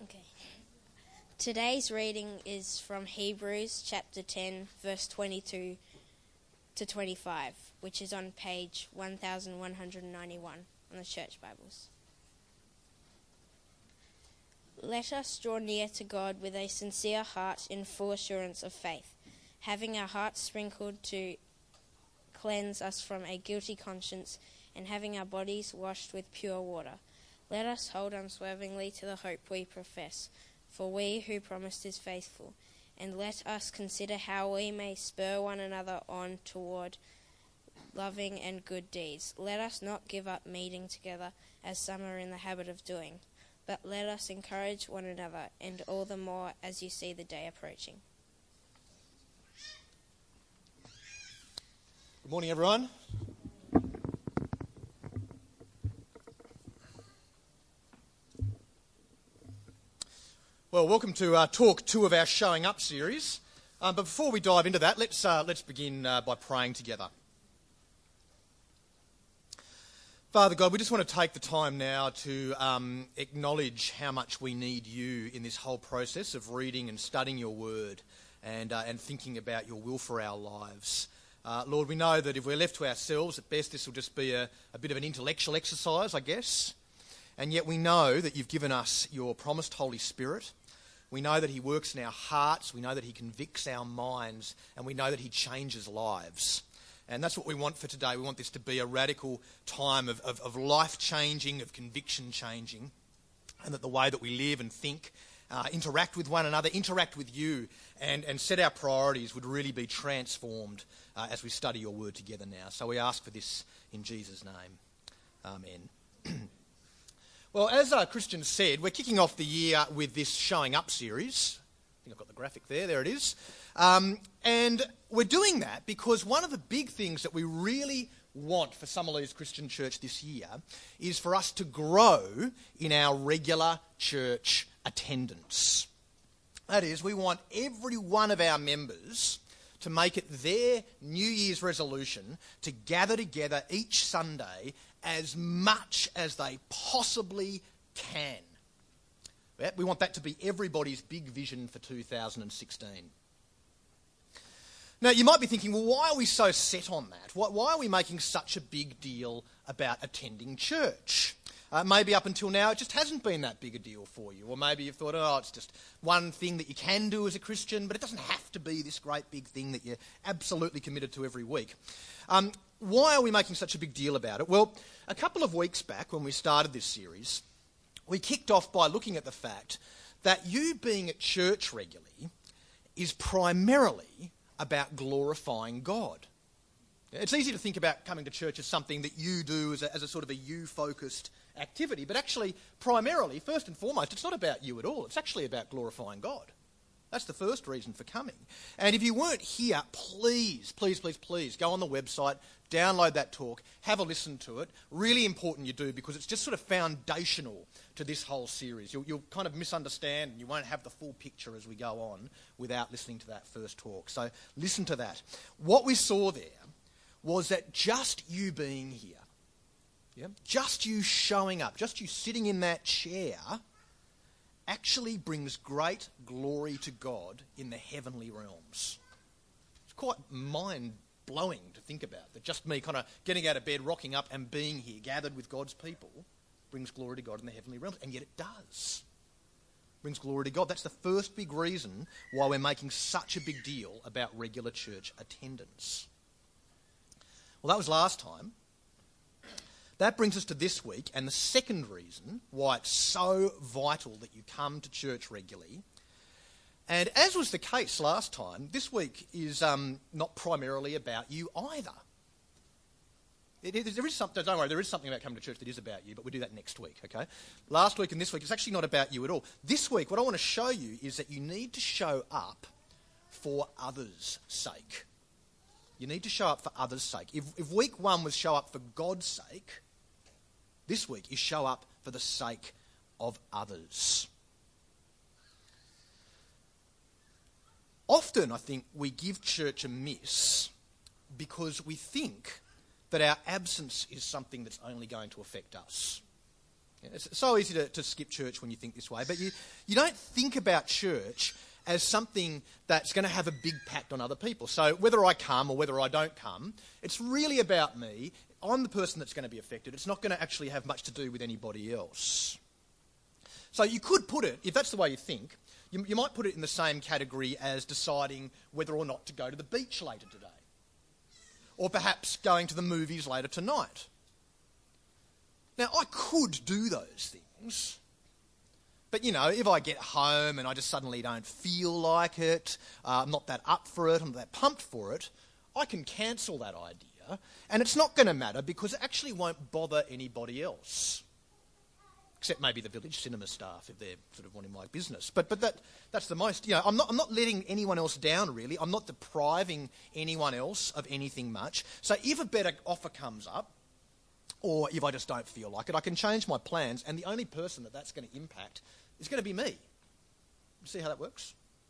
Okay. Today's reading is from Hebrews chapter 10, verse 22 to 25, which is on page 1191 on the Church Bibles. Let us draw near to God with a sincere heart in full assurance of faith, having our hearts sprinkled to cleanse us from a guilty conscience, and having our bodies washed with pure water. Let us hold unswervingly to the hope we profess, for we who promised is faithful. And let us consider how we may spur one another on toward loving and good deeds. Let us not give up meeting together, as some are in the habit of doing, but let us encourage one another, and all the more as you see the day approaching. Good morning, everyone. Well, welcome to Talk 2 of our Showing Up series. But before we dive into that, let's begin by praying together. Father God, we just want to take the time now to acknowledge how much we need you in this whole process of reading and studying your word and thinking about your will for our lives. Lord, we know that if we're left to ourselves, at best this will just be a bit of an intellectual exercise, I guess. And yet we know that you've given us your promised Holy Spirit. We know that he works in our hearts, we know that he convicts our minds, and we know that he changes lives. And that's what we want for today. We want this to be a radical time of life-changing, of conviction-changing, and that the way that we live and think, interact with one another, interact with you, and set our priorities would really be transformed as we study your word together now. So we ask for this in Jesus' name. Amen. Well, as Christian said, we're kicking off the year with this Showing Up series. I think I've got the graphic there. There it is. And we're doing that because one of the big things that we really want for Summerlees Christian Church this year is for us to grow in our regular church attendance. That is, we want every one of our members to make it their New Year's resolution to gather together each Sunday as much as they possibly can. We want that to be everybody's big vision for 2016. Now, you might be thinking, well, why are we so set on that? Why are we making such a big deal about attending church? Maybe up until now it just hasn't been that big a deal for you. Or maybe you've thought, oh, it's just one thing that you can do as a Christian, but it doesn't have to be this great big thing that you're absolutely committed to every week. Why are we making such a big deal about it? Well, a couple of weeks back when we started this series, we kicked off by looking at the fact that you being at church regularly is primarily about glorifying God. It's easy to think about coming to church as something that you do as a sort of a you-focused activity, but actually, primarily, first and foremost, it's not about you at all. It's actually about glorifying God. That's the first reason for coming. And if you weren't here, please go on the website, download that talk, have a listen to it. Really important you do, because it's just sort of foundational to this whole series. You'll kind of misunderstand and you won't have the full picture as we go on without listening to that first talk. So listen to that. What we saw there was that just you being here, just you showing up, just you sitting in that chair, actually brings great glory to God in the heavenly realms. It's quite mind-blowing to think about, that just me kind of getting out of bed, rocking up and being here, gathered with God's people, brings glory to God in the heavenly realms. And yet it does. Brings glory to God. That's the first big reason why we're making such a big deal about regular church attendance. Well, that was last time. That brings us to this week, and the second reason why it's so vital that you come to church regularly. And as was the case last time, this week is not primarily about you either. There is something, don't worry, there is something about coming to church that is about you, but we'll do that next week, okay? Last week and this week, it's actually not about you at all. This week, what I want to show you is that you need to show up for others' sake. You need to show up for others' sake. If week one was show up for God's sake, this week is show up for the sake of others. Often, I think, we give church a miss because we think that our absence is something that's only going to affect us. It's so easy to skip church when you think this way, but you don't think about church as something that's going to have a big impact on other people. So whether I come or whether I don't come, it's really about me. I'm the person that's going to be affected. It's not going to actually have much to do with anybody else. So you could put it, if that's the way you think, you might put it in the same category as deciding whether or not to go to the beach later today. Or perhaps going to the movies later tonight. Now, I could do those things. But, if I get home and I just suddenly don't feel like it, I'm not that up for it, I'm not that pumped for it, I can cancel that idea. And it's not going to matter because it actually won't bother anybody else. Except maybe the village cinema staff if they're sort of wanting my business. But that's the most, I'm not letting anyone else down really. I'm not depriving anyone else of anything much. So if a better offer comes up, or if I just don't feel like it, I can change my plans, and the only person that's going to impact is going to be me. See how that works?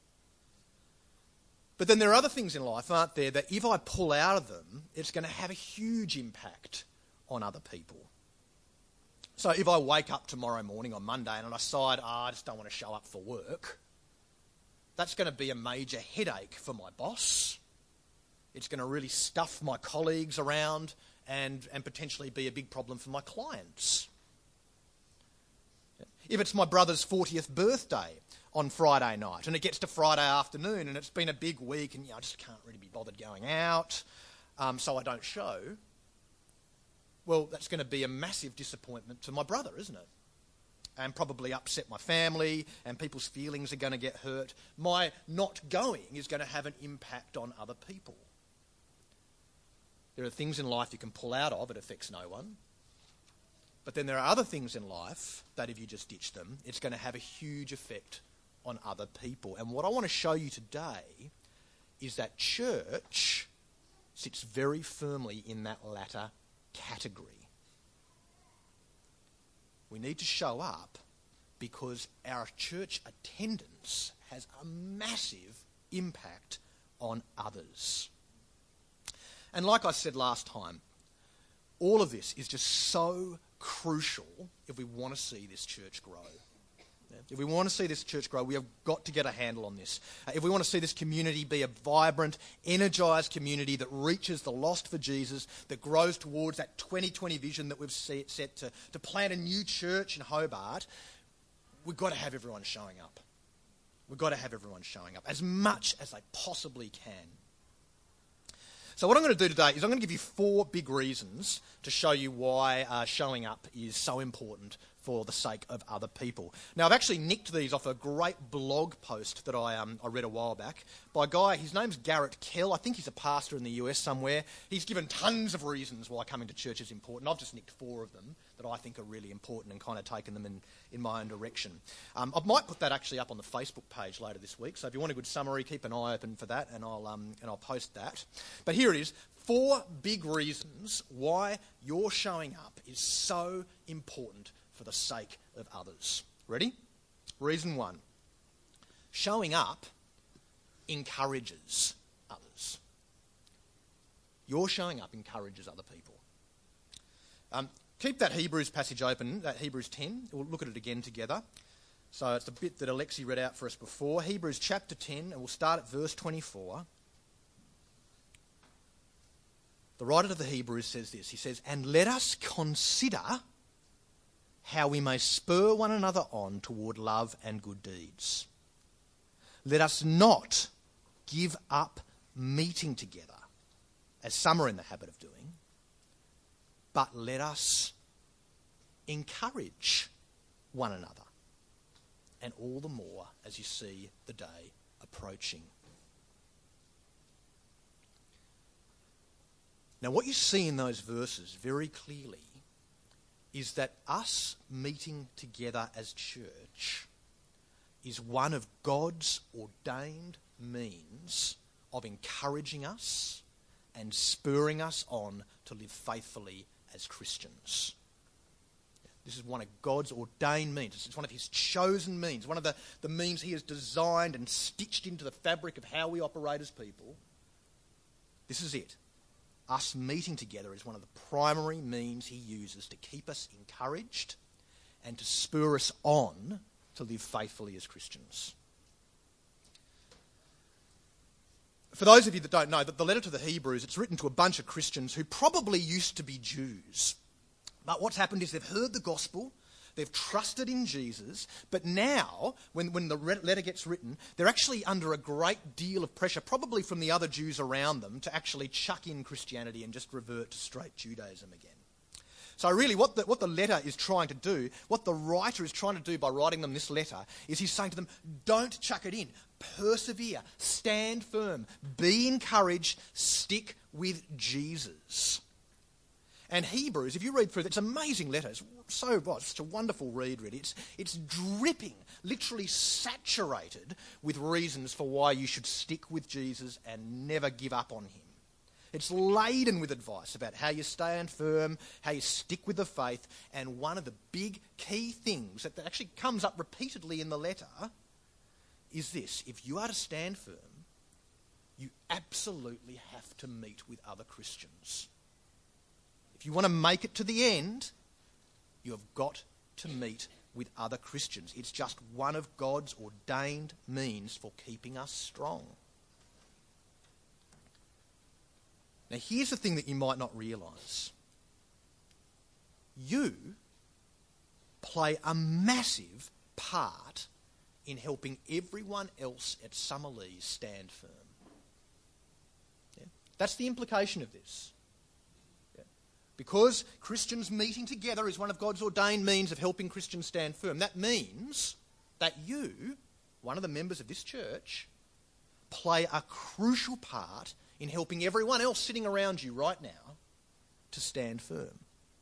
But then there are other things in life, aren't there, that if I pull out of them, it's going to have a huge impact on other people. So if I wake up tomorrow morning on Monday and I decide, I just don't want to show up for work, that's going to be a major headache for my boss. It's going to really stuff my colleagues around and potentially be a big problem for my clients. If it's my brother's 40th birthday on Friday night and it gets to Friday afternoon and it's been a big week and I just can't really be bothered going out, so I don't show, well, that's going to be a massive disappointment to my brother, isn't it? And probably upset my family, and people's feelings are going to get hurt. My not going is going to have an impact on other people. There are things in life you can pull out of, it affects no one. But then there are other things in life that if you just ditch them, it's going to have a huge effect on other people. And what I want to show you today is that church sits very firmly in that latter category. We need to show up because our church attendance has a massive impact on others. And like I said last time, all of this is just so crucial if we want to see this church grow. If we want to see this church grow, we have got to get a handle on this. If we want to see this community be a vibrant, energised community that reaches the lost for Jesus, that grows towards that 2020 vision that we've set to plant a new church in Hobart, we've got to have everyone showing up. We've got to have everyone showing up as much as they possibly can. So what I'm going to do today is I'm going to give you 4 big reasons to show you why showing up is so important for the sake of other people. Now, I've actually nicked these off a great blog post that I read a while back by a guy, his name's Garrett Kell. I think he's a pastor in the US somewhere. He's given tons of reasons why coming to church is important. I've just nicked 4 of them that I think are really important and kind of taken them in my own direction. I might put that actually up on the Facebook page later this week, so if you want a good summary, keep an eye open for that, and I'll post that. But here it is, 4 big reasons why your showing up is so important for the sake of others. Ready? Reason 1. Showing up encourages others. Your showing up encourages other people. Keep that Hebrews passage open, that Hebrews 10. We'll look at it again together. So it's the bit that Alexi read out for us before. Hebrews chapter 10, and we'll start at verse 24. The writer to the Hebrews says this. He says, "And let us consider how we may spur one another on toward love and good deeds. Let us not give up meeting together, as some are in the habit of doing, but let us encourage one another, and all the more as you see the day approaching." Now, what you see in those verses very clearly is that us meeting together as church is one of God's ordained means of encouraging us and spurring us on to live faithfully as Christians. This is one of God's ordained means. It's one of his chosen means, one of the means he has designed and stitched into the fabric of how we operate as people. This is it. Us meeting together is one of the primary means he uses to keep us encouraged and to spur us on to live faithfully as Christians. For those of you that don't know, that the letter to the Hebrews, it's written to a bunch of Christians who probably used to be Jews. But what's happened is they've heard the gospel, they've trusted in Jesus, but now, when the letter gets written, they're actually under a great deal of pressure, probably from the other Jews around them, to actually chuck in Christianity and just revert to straight Judaism again. So really what the letter is trying to do, what the writer is trying to do by writing them this letter, is he's saying to them, don't chuck it in. Persevere, stand firm, be encouraged, stick with Jesus. And Hebrews, if you read through it, it's an amazing letter. It's such a wonderful read, really. It's dripping, literally saturated with reasons for why you should stick with Jesus and never give up on him. It's laden with advice about how you stand firm, how you stick with the faith, and one of the big key things that actually comes up repeatedly in the letter is this: if you are to stand firm, you absolutely have to meet with other Christians. If you want to make it to the end, you have got to meet with other Christians. It's just one of God's ordained means for keeping us strong. Now, here's the thing that you might not realise. You play a massive part in helping everyone else at Summerlees stand firm. Yeah? That's the implication of this. Yeah? Because Christians meeting together is one of God's ordained means of helping Christians stand firm, that means that you, one of the members of this church, play a crucial part in helping everyone else sitting around you right now to stand firm.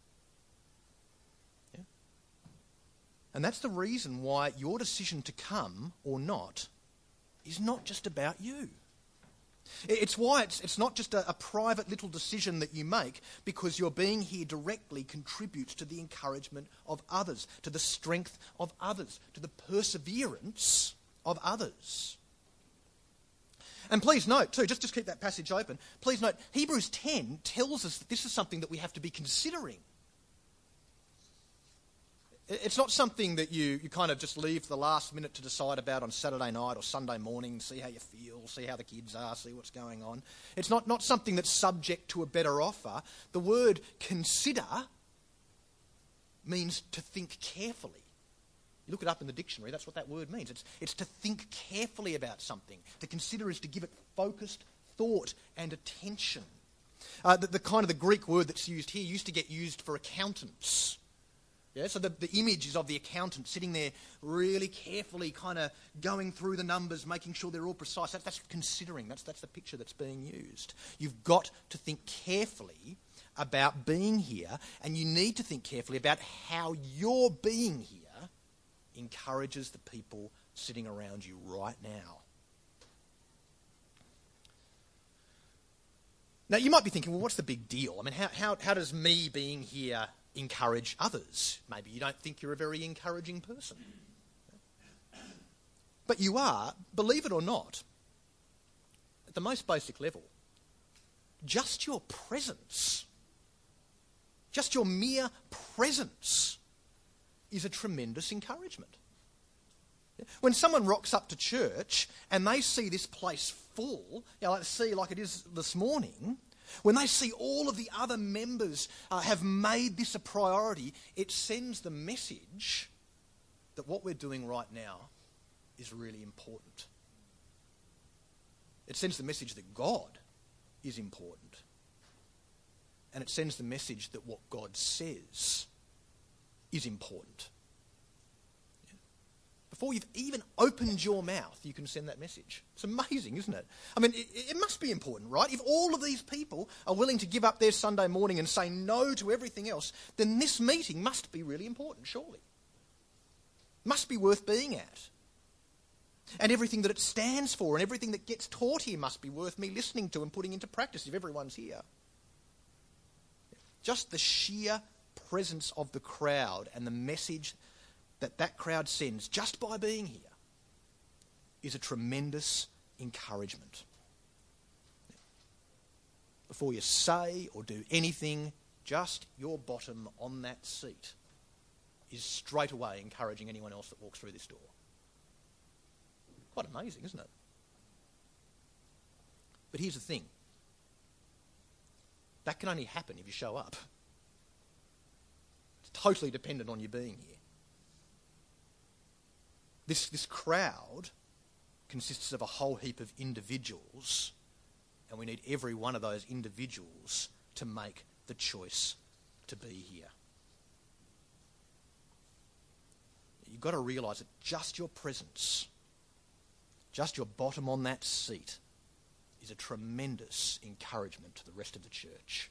Yeah? And that's the reason why your decision to come or not is not just about you. It's why it's not just a private little decision that you make, because your being here directly contributes to the encouragement of others, to the strength of others, to the perseverance of others. And please note too, just keep that passage open, please note, Hebrews 10 tells us that this is something that we have to be considering. It's not something that you kind of just leave the last minute to decide about on Saturday night or Sunday morning, see how you feel, see how the kids are, see what's going on. It's not something that's subject to a better offer. The word consider means to think carefully. You look it up in the dictionary, that's what that word means. It's to think carefully about something. To consider is to give it focused thought and attention. The kind of the Greek word that's used here used to get used for accountants. Yeah, so the image is of the accountant sitting there really carefully kind of going through the numbers, making sure they're all precise. That's considering. That's the picture that's being used. You've got to think carefully about being here, and you need to think carefully about how your being here encourages the people sitting around you right now. Now, you might be thinking, well, what's the big deal? I mean, how does me being here encourage others? Maybe you don't think you're a very encouraging person. But you are, believe it or not, at the most basic level. Just your presence, just your mere presence is a tremendous encouragement. When someone rocks up to church and they see this place full, like it is this morning, when they see all of the other members have made this a priority, it sends the message that what we're doing right now is really important. It sends the message that God is important. And it sends the message that what God says is important. Before you've even opened your mouth, you can send that message. It's amazing, isn't it? I mean, it must be important, right? If all of these people are willing to give up their Sunday morning and say no to everything else, then this meeting must be really important, surely. Must be worth being at. And everything that it stands for and everything that gets taught here must be worth me listening to and putting into practice if everyone's here. Just the sheer presence of the crowd and the message that crowd sends just by being here is a tremendous encouragement. Before you say or do anything, just your bottom on that seat is straight away encouraging anyone else that walks through this door. Quite amazing, isn't it? But here's the thing. That can only happen if you show up. It's totally dependent on you being here. This crowd consists of a whole heap of individuals, and we need every one of those individuals to make the choice to be here. You've got to realise that just your presence, just your bottom on that seat, is a tremendous encouragement to the rest of the church.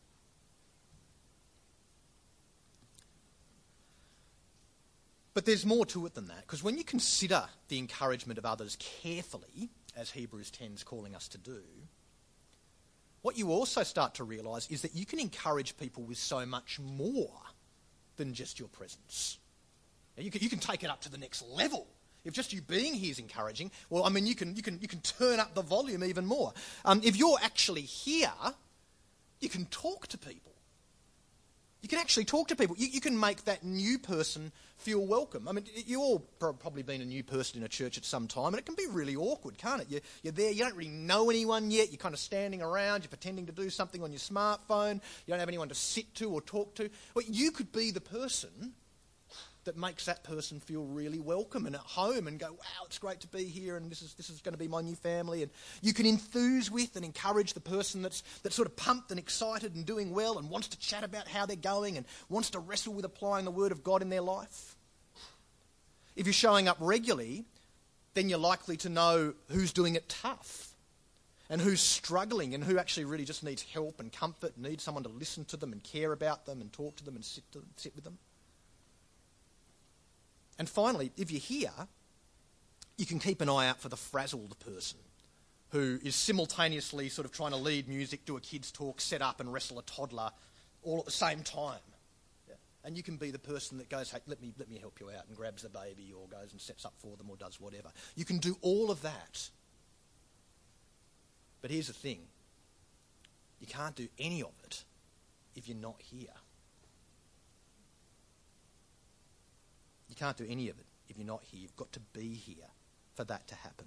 But there's more to it than that, because when you consider the encouragement of others carefully, as Hebrews 10 is calling us to do, what you also start to realise is that you can encourage people with so much more than just your presence. You can take it up to the next level. If just you being here is encouraging, well, I mean, you can turn up the volume even more. If you're actually here, you can talk to people. You can actually talk to people. You can make that new person feel welcome. I mean, you've all probably been a new person in a church at some time, and it can be really awkward, can't it? You're there, you don't really know anyone yet, you're kind of standing around, you're pretending to do something on your smartphone, you don't have anyone to sit to or talk to. Well, you could be the person that makes that person feel really welcome and at home and go, wow, it's great to be here and this is going to be my new family. And you can enthuse with and encourage the person that's sort of pumped and excited and doing well and wants to chat about how they're going and wants to wrestle with applying the Word of God in their life. If you're showing up regularly, then you're likely to know who's doing it tough and who's struggling and who actually really just needs help and comfort, needs someone to listen to them and care about them and talk to them and sit with them. And finally, if you're here, you can keep an eye out for the frazzled person who is simultaneously sort of trying to lead music, do a kid's talk, set up and wrestle a toddler all at the same time. Yeah. And you can be the person that goes, hey, let me help you out, and grabs the baby or goes and sets up for them or does whatever. You can do all of that. But here's the thing. You can't do any of it if you're not here. You can't do any of it if you're not here. You've got to be here for that to happen.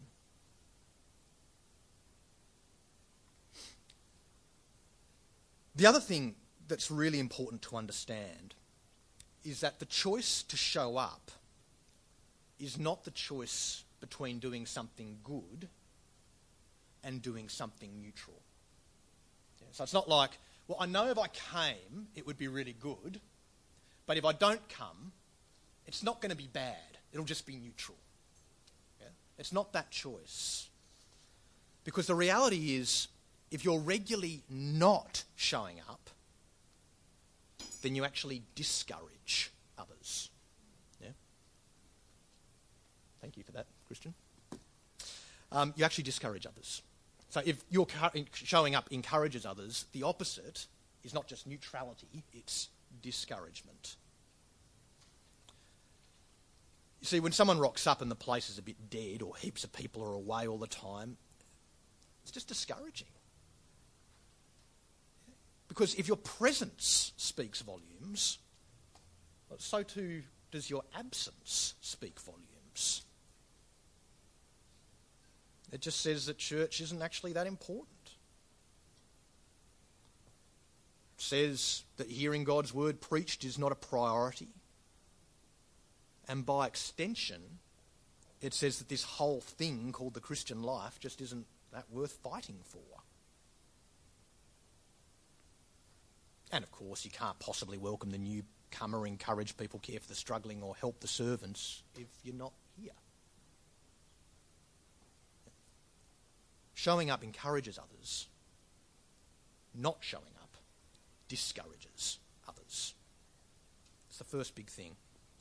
The other thing that's really important to understand is that the choice to show up is not the choice between doing something good and doing something neutral. Yeah, so it's not like, well, I know if I came, it would be really good, but if I don't come, it's not going to be bad. It'll just be neutral. Yeah? It's not that choice. Because the reality is, if you're regularly not showing up, then you actually discourage others. Yeah? Thank you for that, Christian. You actually discourage others. So if your showing up encourages others, the opposite is not just neutrality, it's discouragement. You see, when someone rocks up and the place is a bit dead or heaps of people are away all the time, it's just discouraging. Because if your presence speaks volumes, well, so too does your absence speak volumes. It just says that church isn't actually that important. It says that hearing God's word preached is not a priority. And by extension, it says that this whole thing called the Christian life just isn't that worth fighting for. And of course, you can't possibly welcome the newcomer, encourage people, care for the struggling, or help the servants if you're not here. Showing up encourages others. Not showing up discourages others. It's the first big thing.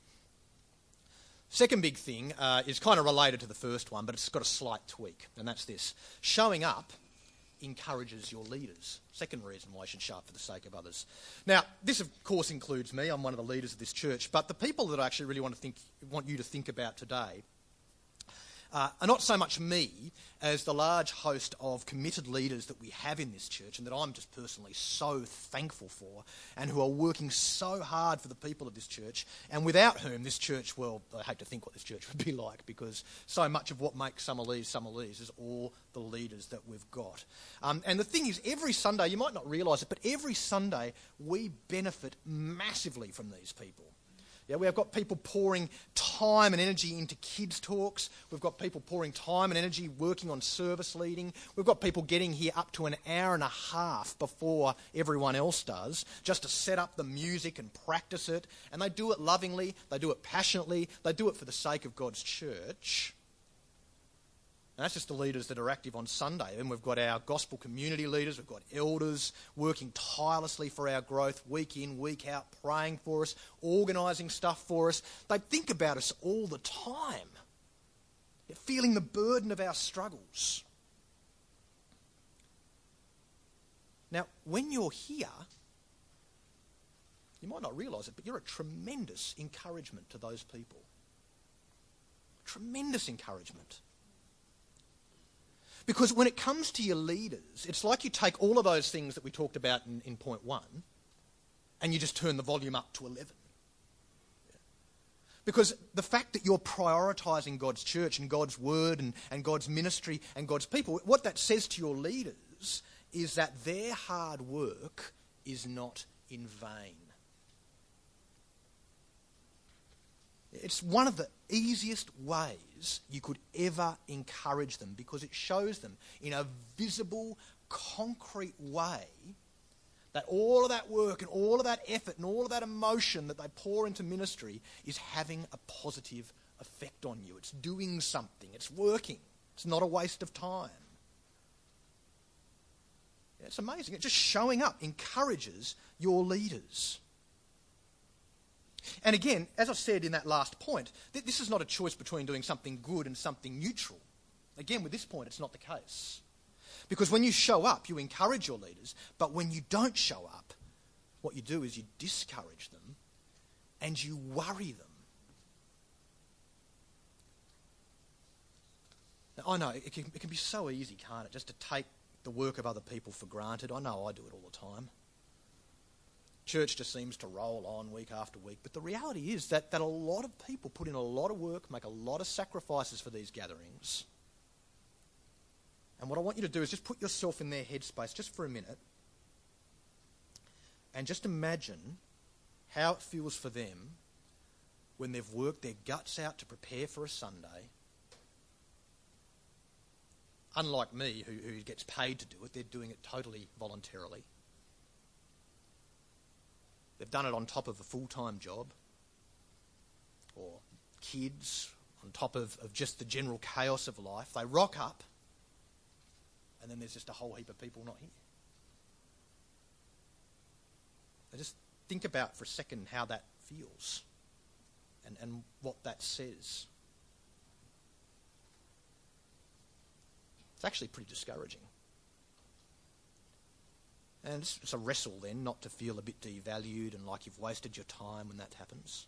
Second big thing is kind of related to the first one, but it's got a slight tweak, and that's this. Showing up encourages your leaders. Second reason why you should show up for the sake of others. Now, this of course includes me. I'm one of the leaders of this church, but the people that I actually really want you to think about today not so much me as the large host of committed leaders that we have in this church and that I'm just personally so thankful for, and who are working so hard for the people of this church, and without whom this church, well, I hate to think what this church would be like, because so much of what makes Summerlees is all the leaders that we've got. And the thing is, every Sunday, you might not realise it, but every Sunday we benefit massively from these people. Yeah, we have got people pouring time and energy into kids' talks. We've got people pouring time and energy working on service leading. We've got people getting here up to an hour and a half before everyone else does, just to set up the music and practice it. And they do it lovingly, they do it passionately, they do it for the sake of God's church. And that's just the leaders that are active on Sunday. Then we've got our gospel community leaders, we've got elders working tirelessly for our growth, week in, week out, praying for us, organising stuff for us. They think about us all the time, feeling the burden of our struggles. Now, when you're here, you might not realise it, but you're a tremendous encouragement to those people. Tremendous encouragement. Because when it comes to your leaders, it's like you take all of those things that we talked about in point 1 and you just turn the volume up to 11. Because the fact that you're prioritising God's church and God's word and God's ministry and God's people, what that says to your leaders is that their hard work is not in vain. It's one of the easiest ways you could ever encourage them, because it shows them in a visible, concrete way that all of that work and all of that effort and all of that emotion that they pour into ministry is having a positive effect on you. It's doing something. It's working. It's not a waste of time. It's amazing. It just showing up encourages your leaders. And again, as I said in that last point, this is not a choice between doing something good and something neutral. Again, with this point, it's not the case. Because when you show up, you encourage your leaders, but when you don't show up, what you do is you discourage them and you worry them. Now, I know it can be so easy, can't it, just to take the work of other people for granted. I know I do it all the time. Church just seems to roll on week after week. But the reality is that a lot of people put in a lot of work, make a lot of sacrifices for these gatherings. And what I want you to do is just put yourself in their headspace just for a minute and just imagine how it feels for them when they've worked their guts out to prepare for a Sunday. Unlike me, who gets paid to do it, they're doing it totally voluntarily. They've done it on top of a full-time job, or kids, on top of just the general chaos of life. They rock up, and then there's just a whole heap of people not here. Now just think about for a second how that feels and what that says. It's actually pretty discouraging. And it's a wrestle then, not to feel a bit devalued and like you've wasted your time when that happens.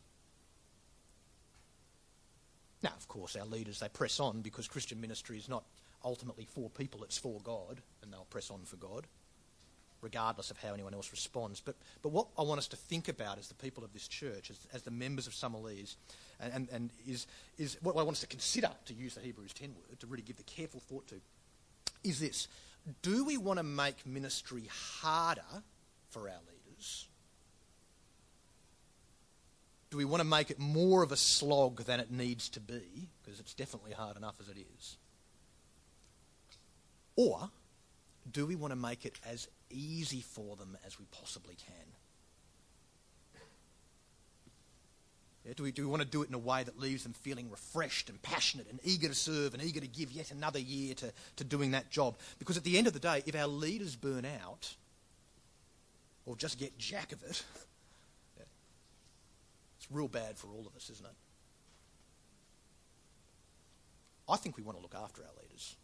Now, of course, our leaders, they press on because Christian ministry is not ultimately for people, it's for God, and they'll press on for God, regardless of how anyone else responds. But what I want us to think about as the people of this church, as the members of Summerlees, and is what I want us to consider, to use the Hebrews 10 word, to really give the careful thought to, is this. Do we want to make ministry harder for our leaders? Do we want to make it more of a slog than it needs to be? Because it's definitely hard enough as it is. Or do we want to make it as easy for them as we possibly can? Yeah, do we want to do it in a way that leaves them feeling refreshed and passionate and eager to serve and eager to give yet another year to doing that job? Because at the end of the day, if our leaders burn out or just get jack of it, yeah, it's real bad for all of us, isn't it? I think we want to look after our leaders.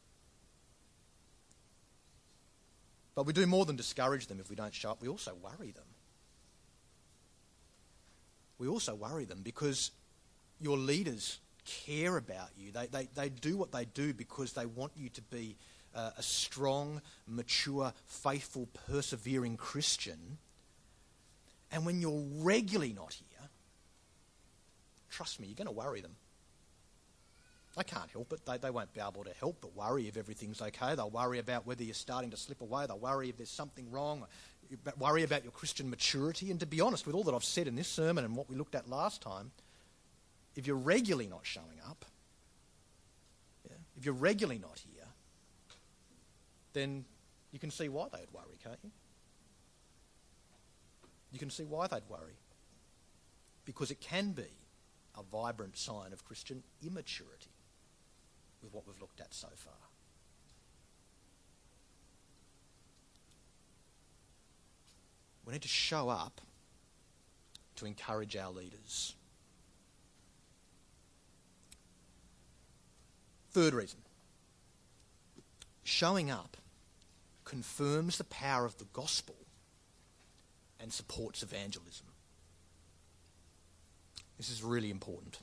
But we do more than discourage them if we don't show up. We also worry them. We also worry them because your leaders care about you. They do what they do because they want you to be a strong, mature, faithful, persevering Christian. And when you're regularly not here, trust me, you're going to worry them. They can't help it. They won't be able to help but worry if everything's okay. They'll worry about whether you're starting to slip away. They'll worry if there's something wrong. Worry about your Christian maturity. And to be honest, with all that I've said in this sermon and what we looked at last time, if you're regularly not showing up, if you're regularly not here, then you can see why they'd worry, can't you? You can see why they'd worry. Because it can be a vibrant sign of Christian immaturity with what we've looked at so far. We need to show up to encourage our leaders. Third reason. Showing up confirms the power of the gospel and supports evangelism. This is really important.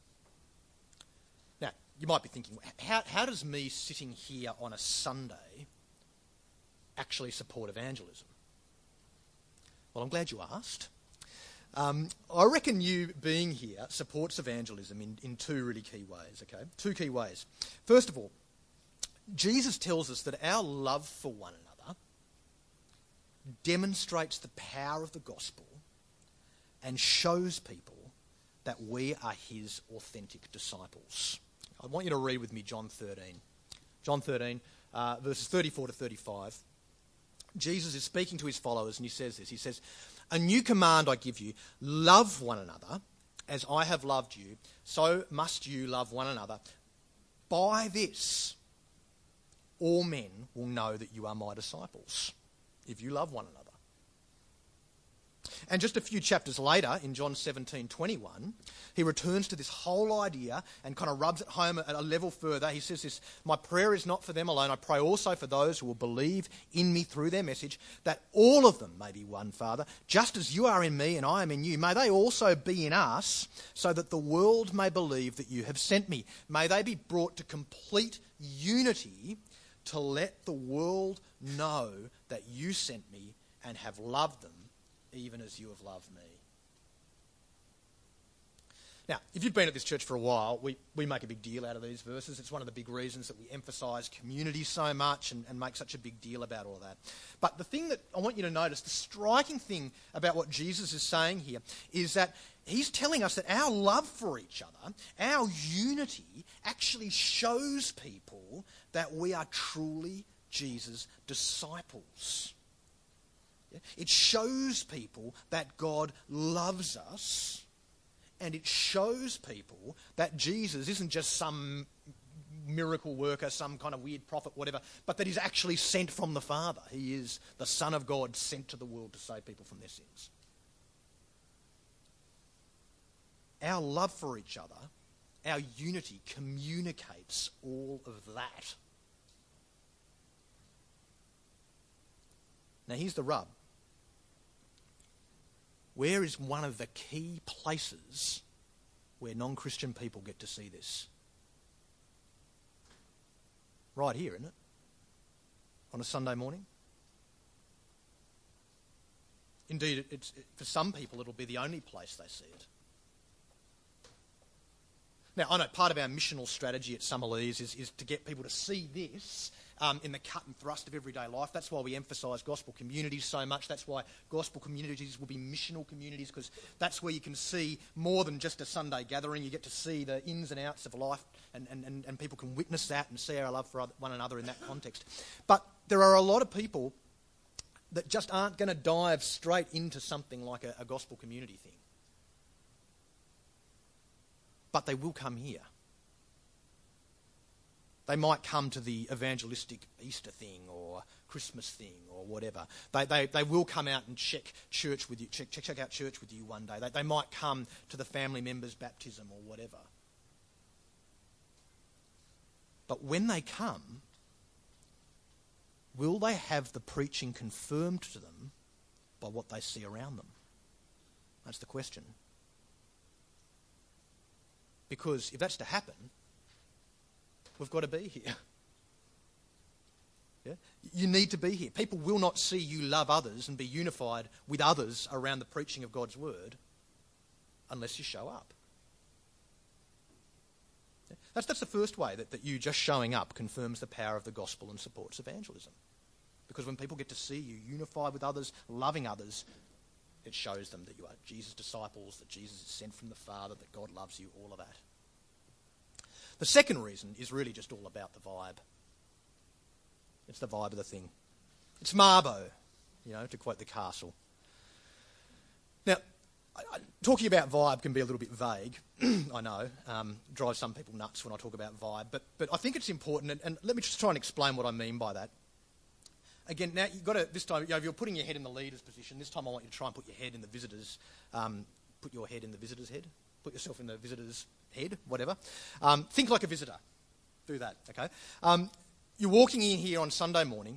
Now, you might be thinking, how does me sitting here on a Sunday actually support evangelism? Well, I'm glad you asked. I reckon you being here supports evangelism in two really key ways, okay? Two key ways. First of all, Jesus tells us that our love for one another demonstrates the power of the gospel and shows people that we are his authentic disciples. I want you to read with me John 13. John 13, verses 34 to 35. Jesus is speaking to his followers and he says this. He says, "A new command I give you, love one another. As I have loved you, so must you love one another. By this, all men will know that you are my disciples, if you love one another." And just a few chapters later, in John 17:21, he returns to this whole idea and kind of rubs it home at a level further. He says this, "My prayer is not for them alone. I pray also for those who will believe in me through their message, that all of them may be one, Father. Just as you are in me and I am in you, may they also be in us, so that the world may believe that you have sent me. May they be brought to complete unity to let the world know that you sent me and have loved them even as you have loved me." Now, if you've been at this church for a while, we make a big deal out of these verses. It's one of the big reasons that we emphasise community so much and make such a big deal about all of that. But the thing that I want you to notice, the striking thing about what Jesus is saying here, is that he's telling us that our love for each other, our unity, actually shows people that we are truly Jesus' disciples. It shows people that God loves us, and it shows people that Jesus isn't just some miracle worker, some kind of weird prophet, whatever, but that he's actually sent from the Father. He is the Son of God sent to the world to save people from their sins. Our love for each other, our unity communicates all of that. Now here's the rub. Where is one of the key places where non-Christian people get to see this? Right here, isn't it? On a Sunday morning. Indeed, for some people it'll be the only place they see it. Now, I know part of our missional strategy at Summerlees is to get people to see this in the cut and thrust of everyday life. That's why we emphasise gospel communities so much. That's why gospel communities will be missional communities, because that's where you can see more than just a Sunday gathering. You get to see the ins and outs of life, and people can witness that and see our love for one another in that context. But there are a lot of people that just aren't going to dive straight into something like a gospel community thing. But they will come here. They might come to the evangelistic Easter thing or Christmas thing or whatever. They will come out and check church with you, check out church with you one day. They might come to the family member's baptism or whatever. But when they come, will they have the preaching confirmed to them by what they see around them? That's the question. Because if that's to happen, we've got to be here. Yeah? You need to be here. People will not see you love others and be unified with others around the preaching of God's word unless you show up. Yeah? That's the first way that you just showing up confirms the power of the gospel and supports evangelism. Because when people get to see you unified with others, loving others, it shows them that you are Jesus' disciples, that Jesus is sent from the Father, that God loves you, all of that. The second reason is really just all about the vibe. It's the vibe of the thing. It's Mabo, to quote the Castle. Now, talking about vibe can be a little bit vague, I know. Drives some people nuts when I talk about vibe. But I think it's important, and let me just try and explain what I mean by that. Again, now you've got to, this time, if you're putting your head in the leader's position, this time I want you to try and put your head in the visitor's, put your head in the visitor's head. Put yourself in the visitor's head, whatever. Think like a visitor. Do that, okay? You're walking in here on Sunday morning.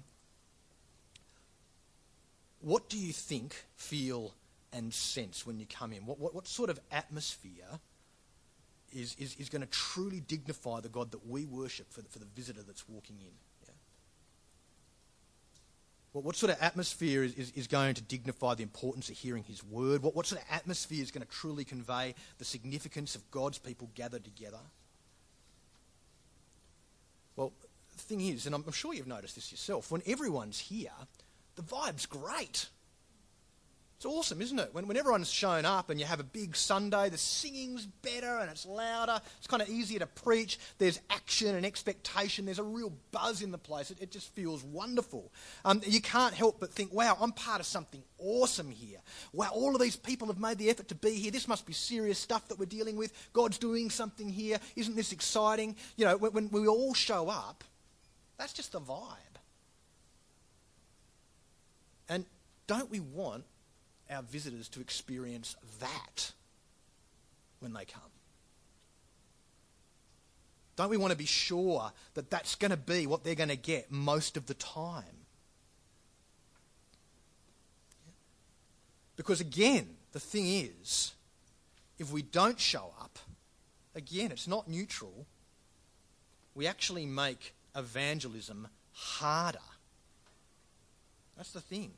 What do you think, feel, and sense when you come in? What sort of atmosphere is going to truly dignify the God that we worship for the visitor that's walking in? Yeah? What sort of atmosphere is going to dignify the importance of hearing his word? What sort of atmosphere is going to truly convey the significance of God's people gathered together? Well, the thing is, and I'm sure you've noticed this yourself, when everyone's here, the vibe's great. It's awesome, isn't it? When everyone's shown up and you have a big Sunday, the singing's better and it's louder, it's kind of easier to preach, there's action and expectation, there's a real buzz in the place. It just feels wonderful. You can't help but think, wow, I'm part of something awesome here. Wow, all of these people have made the effort to be here. This must be serious stuff that we're dealing with. God's doing something here. Isn't this exciting? When we all show up, that's just the vibe. And don't we want our visitors to experience that when they come? Don't we want to be sure that that's going to be what they're going to get most of the time? Because again, the thing is, if we don't show up, again, it's not neutral. We actually make evangelism harder. That's the thing.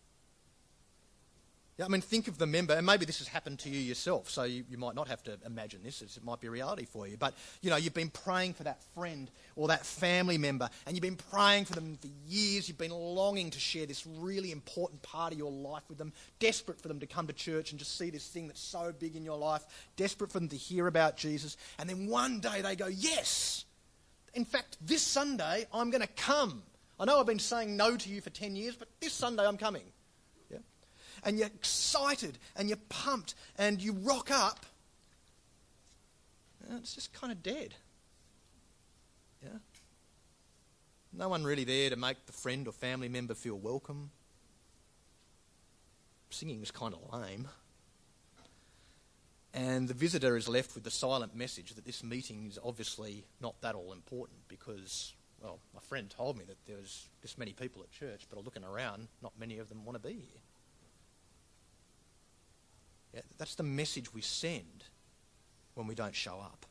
Yeah, think of the member, and maybe this has happened to you yourself, so you might not have to imagine this, it might be a reality for you, but you've been praying for that friend or that family member, and you've been praying for them for years, you've been longing to share this really important part of your life with them, desperate for them to come to church and just see this thing that's so big in your life, desperate for them to hear about Jesus, and then one day they go, yes, in fact, this Sunday I'm going to come. I know I've been saying no to you for 10 years, but this Sunday I'm coming. And you're excited and you're pumped and you rock up, it's just kind of dead. Yeah? No one really there to make the friend or family member feel welcome. Singing is kind of lame. And the visitor is left with the silent message that this meeting is obviously not that all important because, well, my friend told me that there was this many people at church, but looking around, not many of them want to be here. Yeah, that's the message we send when we don't show up.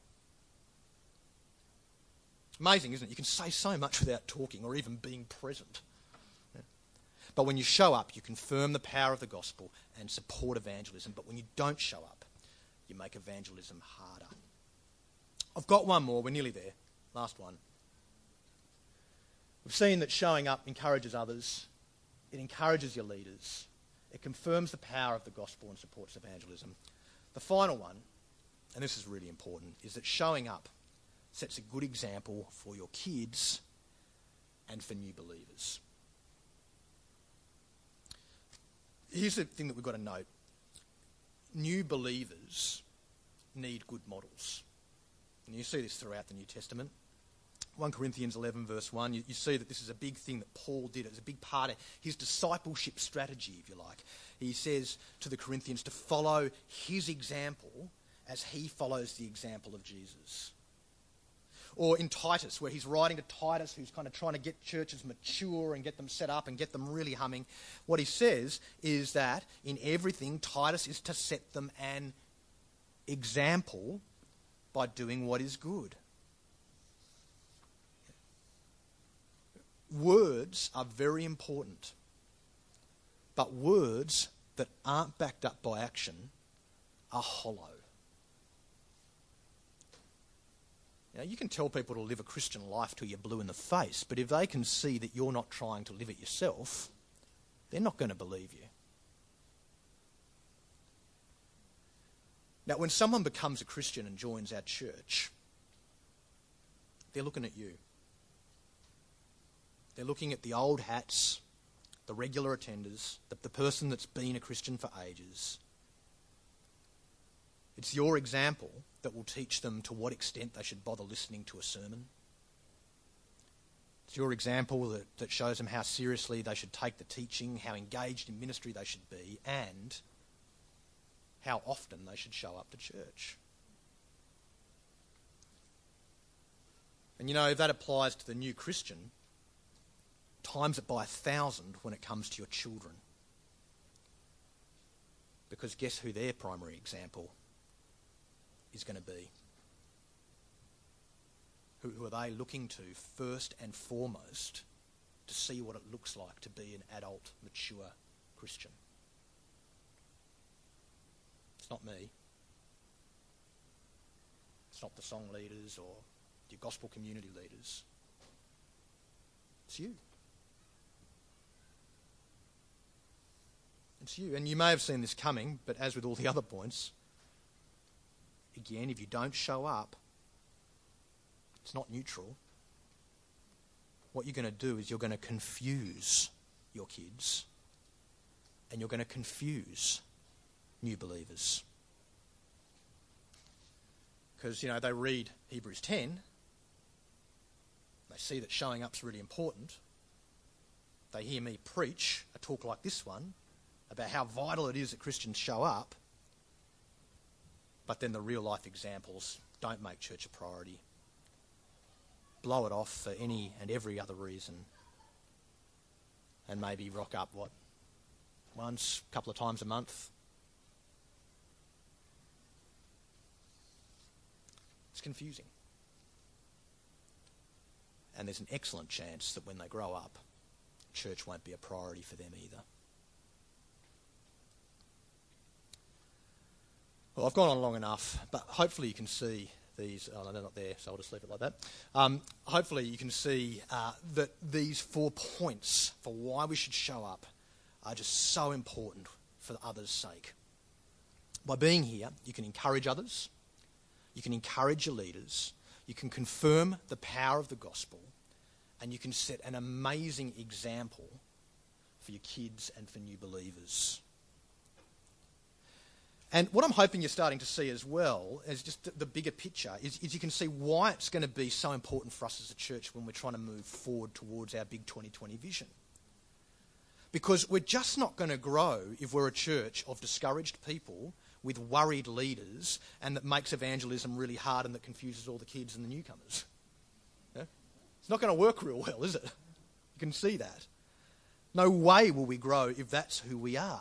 Amazing, isn't it? You can say so much without talking or even being present. Yeah. But when you show up, you confirm the power of the gospel and support evangelism. But when you don't show up, you make evangelism harder. I've got one more. We're nearly there. Last one. We've seen that showing up encourages others. It encourages your leaders. It confirms the power of the gospel and supports evangelism. The final one, and this is really important, is that showing up sets a good example for your kids and for new believers. Here's the thing that we've got to note. New believers need good models. And you see this throughout the New Testament. 1 Corinthians 11 verse 1, you see that this is a big thing that Paul did. It's a big part of his discipleship strategy, if you like. He says to the Corinthians to follow his example as he follows the example of Jesus. Or in Titus, where he's writing to Titus, who's kind of trying to get churches mature and get them set up and get them really humming. What he says is that in everything, Titus is to set them an example by doing what is good. Words are very important, but words that aren't backed up by action are hollow. You can tell people to live a Christian life till you're blue in the face, but if they can see that you're not trying to live it yourself, they're not going to believe you. Now, when someone becomes a Christian and joins our church, they're looking at you. They're looking at the old hats, the regular attenders, the person that's been a Christian for ages. It's your example that will teach them to what extent they should bother listening to a sermon. It's your example that shows them how seriously they should take the teaching, how engaged in ministry they should be, and how often they should show up to church. And if that applies to the new Christian, times it by 1,000 when it comes to your children. Because guess who their primary example is going to be? Who are they looking to first and foremost to see what it looks like to be an adult, mature Christian? It's not me. It's not the song leaders or your gospel community leaders. It's you. It's you. And you may have seen this coming, but as with all the other points, again, if you don't show up, it's not neutral. What you're going to do is you're going to confuse your kids, and you're going to confuse new believers. Because, they read Hebrews 10, they see that showing up's really important. They hear me preach a talk like this one about how vital it is that Christians show up, but then the real life examples don't make church a priority. Blow it off for any and every other reason, and maybe rock up, once, a couple of times a month. It's confusing. And there's an excellent chance that when they grow up, church won't be a priority for them either. Well, I've gone on long enough, but hopefully you can see these. Oh, no, they're not there, so I'll just leave it like that. Hopefully you can see that these 4 points for why we should show up are just so important for others' sake. By being here, you can encourage others, you can encourage your leaders, you can confirm the power of the gospel, and you can set an amazing example for your kids and for new believers. And what I'm hoping you're starting to see as well, as just the bigger picture, is you can see why it's going to be so important for us as a church when we're trying to move forward towards our big 2020 vision. Because we're just not going to grow if we're a church of discouraged people with worried leaders and that makes evangelism really hard and that confuses all the kids and the newcomers. Yeah? It's not going to work real well, is it? You can see that. No way will we grow if that's who we are.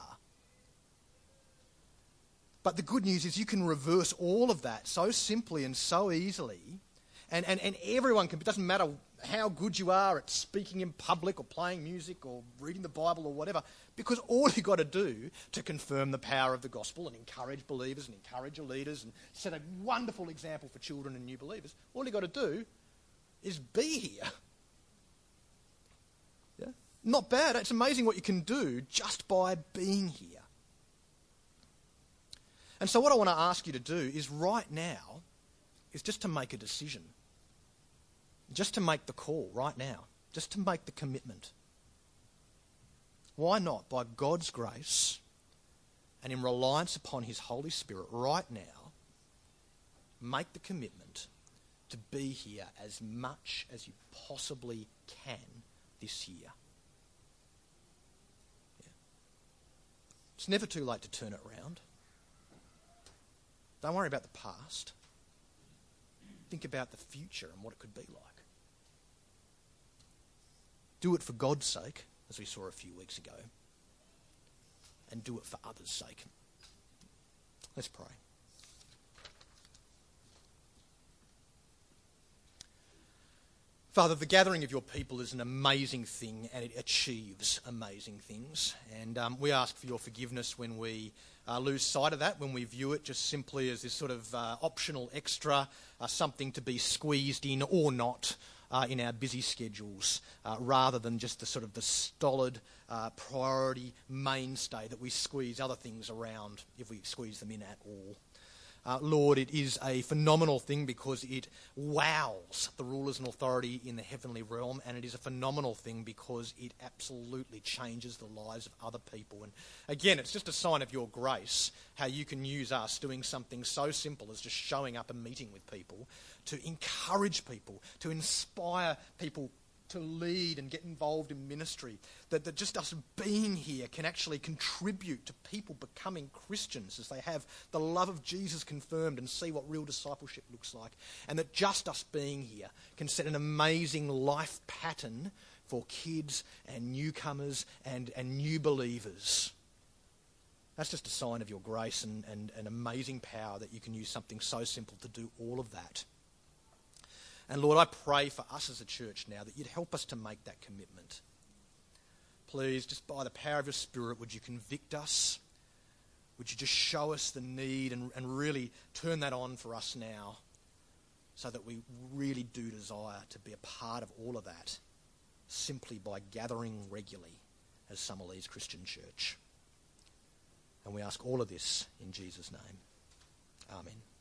But the good news is you can reverse all of that so simply and so easily. And everyone can, it doesn't matter how good you are at speaking in public or playing music or reading the Bible or whatever, because all you've got to do to confirm the power of the gospel and encourage believers and encourage your leaders and set a wonderful example for children and new believers, all you've got to do is be here. Yeah? Not bad. It's amazing what you can do just by being here. And so what I want to ask you to do is right now is just to make a decision. Just to make the call right now. Just to make the commitment. Why not? By God's grace and in reliance upon His Holy Spirit right now, make the commitment to be here as much as you possibly can this year. Yeah. It's never too late to turn it around. Don't worry about the past. Think about the future and what it could be like. Do it for God's sake, as we saw a few weeks ago, and do it for others' sake. Let's pray. Father, the gathering of your people is an amazing thing, and it achieves amazing things. And we ask for your forgiveness when we lose sight of that, when we view it just simply as this sort of optional extra, something to be squeezed in or not in our busy schedules, rather than just the sort of the stolid priority mainstay that we squeeze other things around if we squeeze them in at all. Lord, it is a phenomenal thing because it wows the rulers and authority in the heavenly realm, and it is a phenomenal thing because it absolutely changes the lives of other people. And again, it's just a sign of your grace, how you can use us doing something so simple as just showing up and meeting with people to encourage people, to inspire people to lead and get involved in ministry, that just us being here can actually contribute to people becoming Christians as they have the love of Jesus confirmed and see what real discipleship looks like, and that just us being here can set an amazing life pattern for kids and newcomers and new believers. That's just a sign of your grace and amazing power that you can use something so simple to do all of that. And Lord, I pray for us as a church now that you'd help us to make that commitment. Please, just by the power of your Spirit, would you convict us? Would you just show us the need and really turn that on for us now so that we really do desire to be a part of all of that simply by gathering regularly as Summerlees Christian Church. And we ask all of this in Jesus' name. Amen.